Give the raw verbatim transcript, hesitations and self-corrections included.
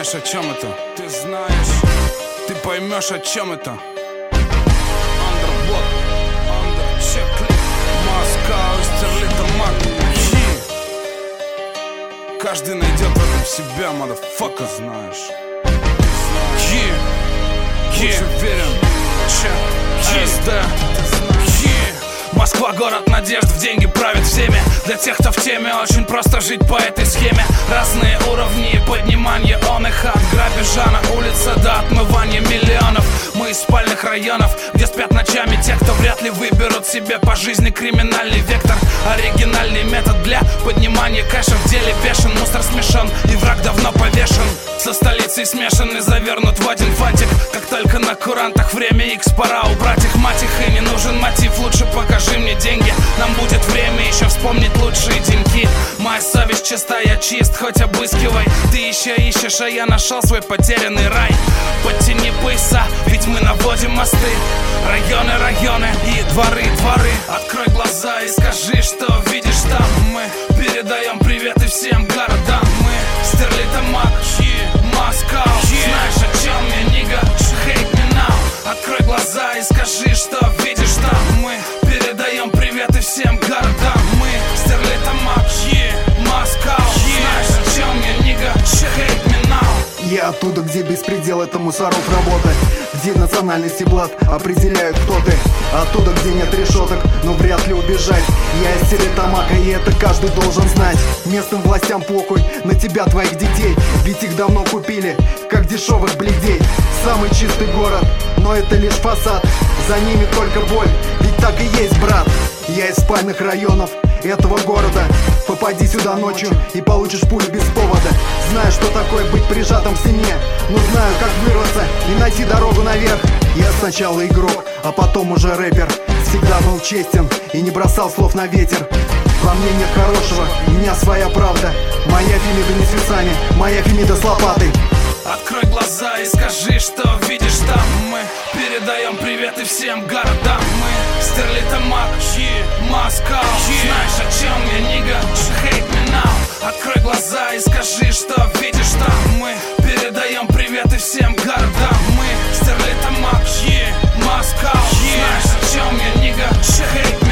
знаешь, о чем это? Ты знаешь, ты поймешь, о чем это. Underbot, Undercheckli, Москва, Стерлитамак. Каждый найдет в этом себя, motherfucker, знаешь. Лучше верен, чем эс дэ. Москва, город надежд, в деньги правит всеми. Для тех, кто в теме, очень просто жить по этой схеме. Разные уровни поднимания он их от грабежа на улице до отмывания миллионов. Мы из спальных районов, где спят ночами те, кто вряд ли выберут себе по жизни криминальный вектор. Оригинальный метод для поднимания кэша в деле бешен. Мусор смешен и враг давно повешен. Со столицей смешан и завернут в один фантик. Как только на курантах время икс, пора убрать их, мать их. И не нужен мотив, лучше покажи мне деньги. Нам будет время еще вспомнить лучшие деньки. Моя совесть чиста, я чист, хоть обыскивай. Ты еще ищешь, а я нашел свой потерянный рай. Подтяни пояса, ведь мы наводим мосты. Районы, районы и дворы, дворы. Открой глаза и скажи, что видишь там. Мы передаем приветы всем городам. Мы Стерлитамак, Москва. Знаешь, о чем я, нига? Hate me now. Открой глаза и скажи, что видишь там. Мы передаем приветы всем городам. Мы Стерлитамак, Москва. Знаешь, о чем я, нига? Hate me now. Я оттуда, где беспредел — это мусоров работа, где национальность и блат определяют, кто ты. Оттуда, где нет решеток, но вряд ли убежать. Я из Стерлитамака, и это каждый должен знать. Местным властям похуй на тебя, твоих детей, ведь их давно купили, как дешевых бледей. Самый чистый город, но это лишь фасад. За ними только боль, ведь так и есть, брат. Я из спальных районов этого города. Попади сюда ночью и получишь пулю без повода. Знаю, что такое быть прижатым к стене, но знаю, как вырваться и найти дорогу наверх. Я сначала игрок, а потом уже рэпер. Всегда был честен и не бросал слов на ветер. Во мне нет хорошего, у меня своя правда. Моя Фемида не с весами, моя Фемида с лопатой. Открой глаза и скажи, что видишь там. Мы передаем приветы всем городам. Мы Стерлитамак, Москва. Знаешь, о чем я, нига? Hate me now. Открой глаза и скажи, что видишь там. Мы передаем приветы всем городам. Мы Стерлитамак, Москва. Знаешь, о чем я, нига? Hate me now.